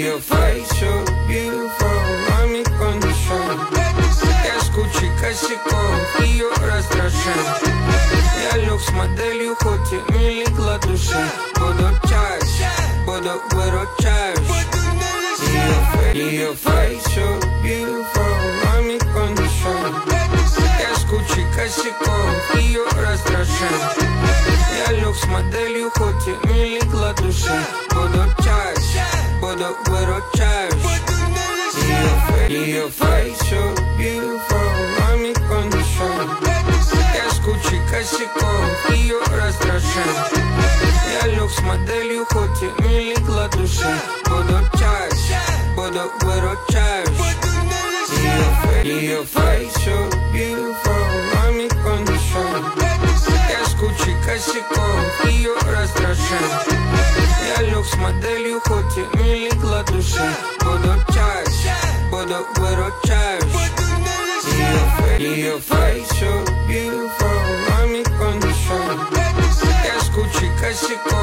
Ее face so beautiful, мами кондишн. Я с кучей косяков, ее раздражает. Я лег с моделью, хоть и не легла душа. Буду чаще, буду выручаюсь. Ее face so beautiful, мами кондишн. Я с кучей косяков, ее раздражает. Я лег с моделью, хоть и не легла душа. Буду чаще, буду выручаюсь. Ее face so beautiful, мами кондишн. Я с кучей косяков, ее раздражает. Я лег с моделью, хоть и не легла душа. Буду чаще, буду выручаюсь. Ее face so beautiful, мами кондишн. Я с кучей косяков, ее раздражает. Я лег с моделью, хоть и не легла душа. Буду чаще, буду выручаюсь. Ее face so beautiful, мами кондишн. Я с кучей косяков.